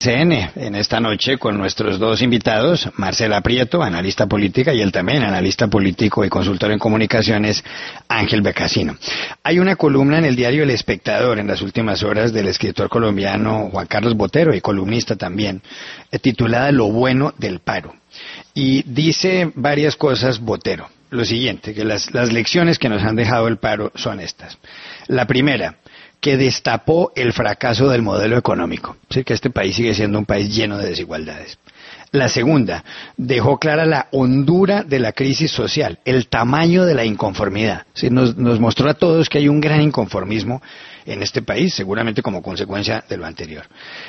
CN en esta noche con nuestros dos invitados, Marcela Prieto, analista política, y él también, analista político y consultor en comunicaciones, Ángel Becasino. Hay una columna en el diario El Espectador en las últimas horas del escritor colombiano Juan Carlos Botero, y columnista también, titulada Lo bueno del paro. Y dice varias cosas Botero. Lo siguiente, que las lecciones que nos han dejado el paro son estas. La primera, que destapó el fracaso del modelo económico, ¿sí? Que este país sigue siendo un país lleno de desigualdades. La segunda, dejó clara la hondura de la crisis social, el tamaño de la inconformidad. ¿Sí? Nos mostró a todos que hay un gran inconformismo en este país, seguramente como consecuencia de lo anterior.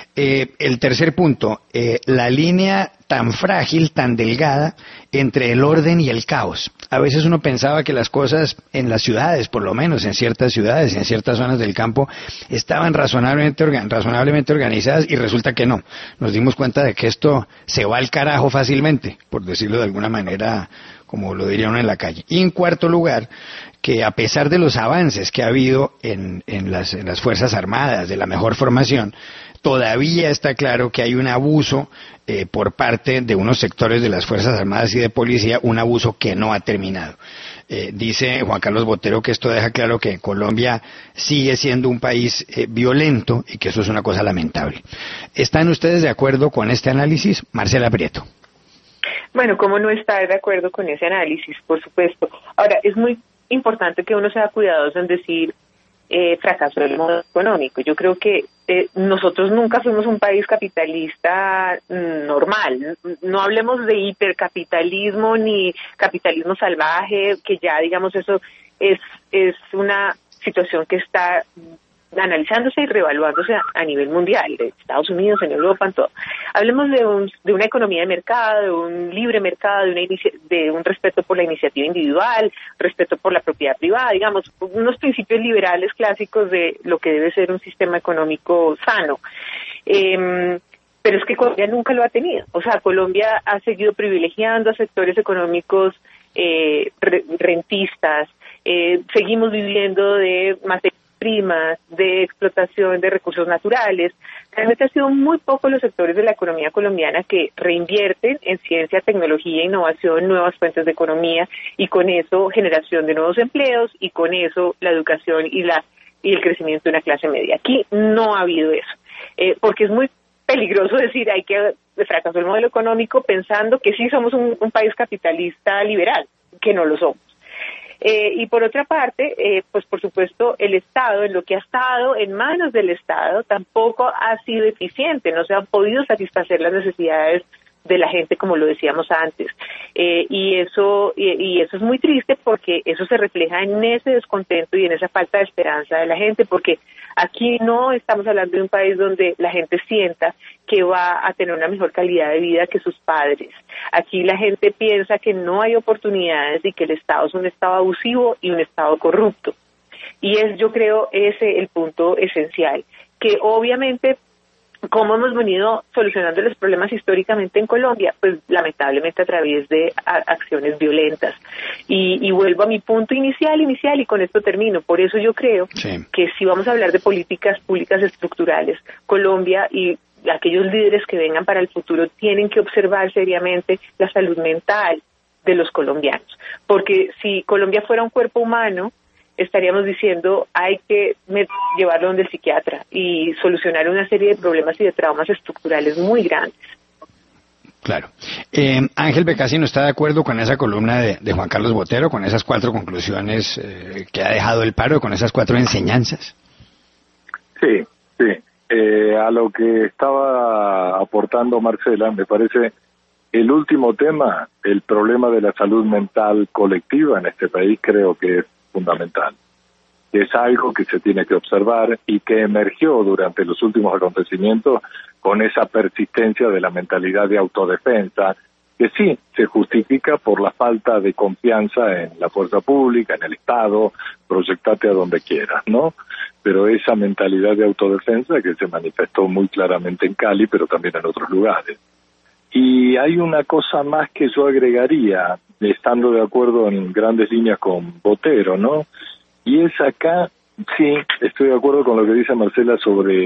El tercer punto, la línea tan frágil, tan delgada, entre el orden y el caos. A veces uno pensaba que las cosas en las ciudades, por lo menos en ciertas ciudades, en ciertas zonas del campo, estaban razonablemente organizadas, y resulta que no. Nos dimos cuenta de que esto se va al carajo fácilmente, por decirlo de alguna manera, como lo diría uno en la calle. Y en cuarto lugar, que a pesar de los avances que ha habido en las Fuerzas Armadas, de la mejor formación, todavía está claro que hay un abuso por parte de unos sectores de las Fuerzas Armadas y de Policía, un abuso que no ha terminado. Dice Juan Carlos Botero que esto deja claro que Colombia sigue siendo un país violento, y que eso es una cosa lamentable. ¿Están ustedes de acuerdo con este análisis? Marcela Prieto. Bueno, ¿cómo no estar de acuerdo con ese análisis? Por supuesto. Ahora, es muy importante que uno sea cuidadoso en decir fracaso del modelo económico. Yo creo que nosotros nunca fuimos un país capitalista normal. No hablemos de hipercapitalismo ni capitalismo salvaje, que ya, digamos, eso es una situación que está analizándose y reevaluándose a nivel mundial, de Estados Unidos, en Europa, en todo. Hablemos de una economía de mercado, de un libre mercado, de un respeto por la iniciativa individual, respeto por la propiedad privada, digamos, unos principios liberales clásicos de lo que debe ser un sistema económico sano. Pero es que Colombia nunca lo ha tenido. O sea, Colombia ha seguido privilegiando a sectores económicos rentistas, seguimos viviendo de materias primas, de explotación de recursos naturales. Realmente ha sido muy poco los sectores de la economía colombiana que reinvierten en ciencia, tecnología, innovación, nuevas fuentes de economía, y con eso generación de nuevos empleos, y con eso la educación y el crecimiento de una clase media. Aquí no ha habido eso, porque es muy peligroso decir hay que fracasó el modelo económico pensando que sí somos un país capitalista liberal, que no lo somos. Y por otra parte, pues por supuesto el Estado, en lo que ha estado en manos del Estado, tampoco ha sido eficiente, no se han podido satisfacer las necesidades de la gente, como lo decíamos antes, y eso es muy triste, porque eso se refleja en ese descontento y en esa falta de esperanza de la gente, porque aquí no estamos hablando de un país donde la gente sienta que va a tener una mejor calidad de vida que sus padres. Aquí la gente piensa que no hay oportunidades y que el Estado es un Estado abusivo y un Estado corrupto. Y yo creo, ese el punto esencial, que obviamente, ¿cómo hemos venido solucionando los problemas históricamente en Colombia? Pues lamentablemente a través de acciones violentas. Y vuelvo a mi punto inicial, y con esto termino. Por eso yo creo que si vamos a hablar de políticas públicas estructurales, Colombia y aquellos líderes que vengan para el futuro tienen que observar seriamente la salud mental de los colombianos. Porque si Colombia fuera un cuerpo humano, estaríamos diciendo hay que llevarlo donde el psiquiatra y solucionar una serie de problemas y de traumas estructurales muy grandes. Claro. Ángel Becasino, ¿está de acuerdo con esa columna de Juan Carlos Botero, con esas 4 conclusiones que ha dejado el paro, con esas 4 enseñanzas? Sí. A lo que estaba aportando Marcela, me parece el último tema, el problema de la salud mental colectiva en este país, creo que es fundamental. Es algo que se tiene que observar y que emergió durante los últimos acontecimientos con esa persistencia de la mentalidad de autodefensa, que sí se justifica por la falta de confianza en la fuerza pública, en el Estado, proyectate a donde quieras, ¿no? Pero esa mentalidad de autodefensa que se manifestó muy claramente en Cali, pero también en otros lugares. Y hay una cosa más que yo agregaría, estando de acuerdo en grandes líneas con Botero, ¿no? Y es acá, sí, estoy de acuerdo con lo que dice Marcela sobre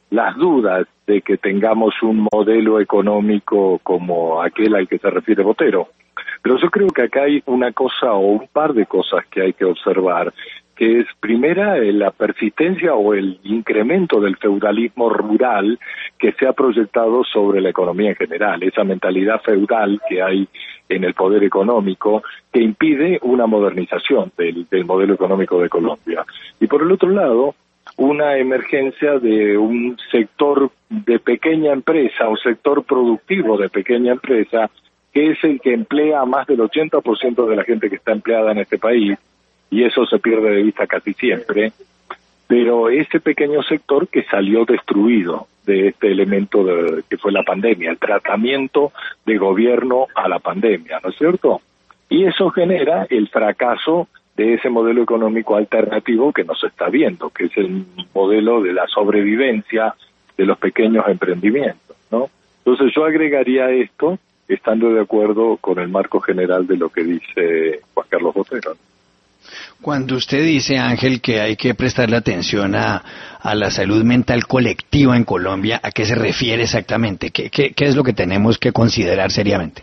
las dudas de que tengamos un modelo económico como aquel al que se refiere Botero. Pero yo creo que acá hay una cosa o un par de cosas que hay que observar, que es primera la persistencia o el incremento del feudalismo rural que se ha proyectado sobre la economía en general, esa mentalidad feudal que hay en el poder económico que impide una modernización del modelo económico de Colombia. Y por el otro lado, una emergencia de un sector de pequeña empresa, un sector productivo de pequeña empresa, que es el que emplea a más del 80% de la gente que está empleada en este país, y eso se pierde de vista casi siempre, pero ese pequeño sector que salió destruido de este elemento que fue la pandemia, el tratamiento de gobierno a la pandemia, ¿no es cierto? Y eso genera el fracaso de ese modelo económico alternativo que nos está viendo, que es el modelo de la sobrevivencia de los pequeños emprendimientos, ¿no? Entonces yo agregaría esto, estando de acuerdo con el marco general de lo que dice Juan Carlos Botero. Cuando usted dice, Ángel, que hay que prestarle atención a la salud mental colectiva en Colombia, ¿a qué se refiere exactamente? ¿Qué es lo que tenemos que considerar seriamente?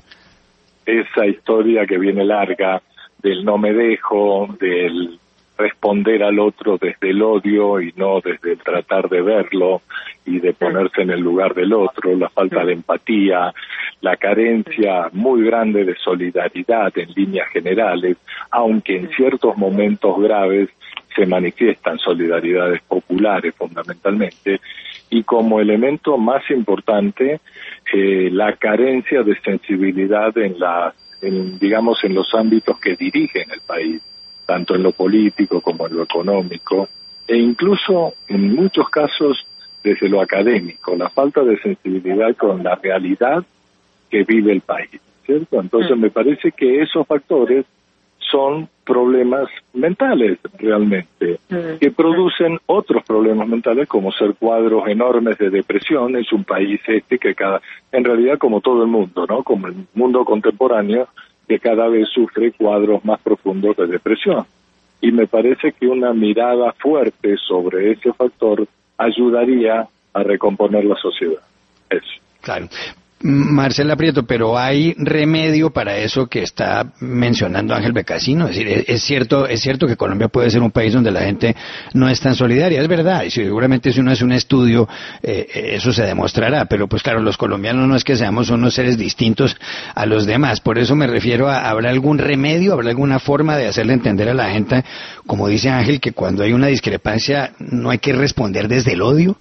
Esa historia que viene larga del no me dejo, del responder al otro desde el odio y no desde el tratar de verlo y de ponerse en el lugar del otro, la falta de empatía, la carencia muy grande de solidaridad en líneas generales, aunque en ciertos momentos graves se manifiestan solidaridades populares fundamentalmente, y como elemento más importante, la carencia de sensibilidad digamos, en los ámbitos que dirigen el país, tanto en lo político como en lo económico, e incluso en muchos casos desde lo académico, la falta de sensibilidad con la realidad que vive el país, ¿cierto? Entonces me parece que esos factores son problemas mentales realmente, que producen otros problemas mentales como ser cuadros enormes de depresión. Es un país que en realidad como todo el mundo, ¿no? Como el mundo contemporáneo, que cada vez sufre cuadros más profundos de depresión. Y me parece que una mirada fuerte sobre ese factor ayudaría a recomponer la sociedad. Eso. Claro. Marcela Prieto, pero ¿hay remedio para eso que está mencionando Ángel Becasino? Es decir, es cierto que Colombia puede ser un país donde la gente no es tan solidaria, es verdad, y seguramente si uno hace un estudio, eso se demostrará, pero pues claro, los colombianos no es que seamos unos seres distintos a los demás, por eso me refiero a, ¿habrá algún remedio, habrá alguna forma de hacerle entender a la gente, como dice Ángel, que cuando hay una discrepancia no hay que responder desde el odio?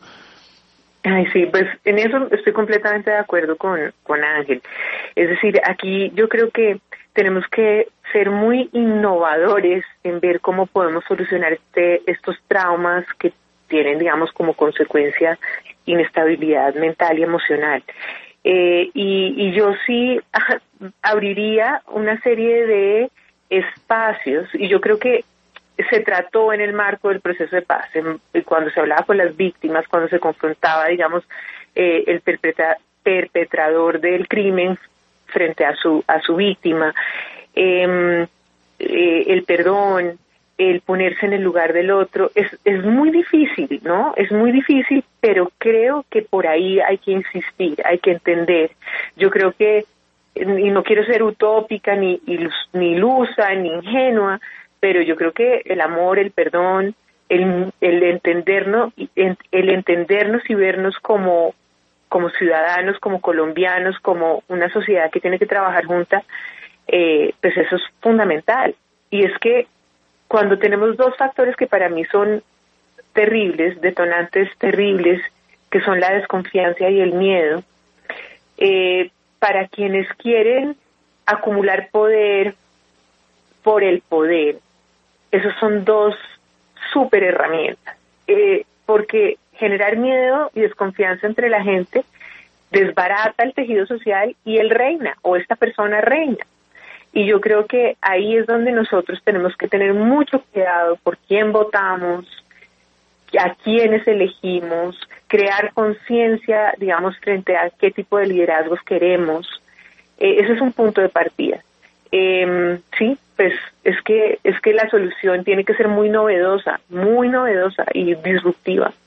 Ay, sí, pues en eso estoy completamente de acuerdo con Ángel. Es decir, aquí yo creo que tenemos que ser muy innovadores en ver cómo podemos solucionar estos traumas que tienen, digamos, como consecuencia inestabilidad mental y emocional. Y yo sí abriría una serie de espacios, y yo creo que se trató en el marco del proceso de paz, cuando se hablaba con las víctimas, cuando se confrontaba, digamos, el perpetrador del crimen frente a su víctima, el perdón, el ponerse en el lugar del otro, es muy difícil, ¿no? Es muy difícil, pero creo que por ahí hay que insistir, hay que entender. Yo creo que, y no quiero ser utópica, ni ilusa, ni ingenua, pero yo creo que el amor, el perdón, el entendernos y vernos como ciudadanos, como colombianos, como una sociedad que tiene que trabajar junta, pues eso es fundamental. Y es que cuando tenemos dos factores que para mí son terribles, detonantes terribles, que son la desconfianza y el miedo, para quienes quieren acumular poder por el poder, esos son dos súper herramientas, porque generar miedo y desconfianza entre la gente desbarata el tejido social y él reina, o esta persona reina. Y yo creo que ahí es donde nosotros tenemos que tener mucho cuidado por quién votamos, a quiénes elegimos, crear conciencia, digamos, frente a qué tipo de liderazgos queremos. Ese es un punto de partida. Sí, pues es que la solución tiene que ser muy novedosa y disruptiva.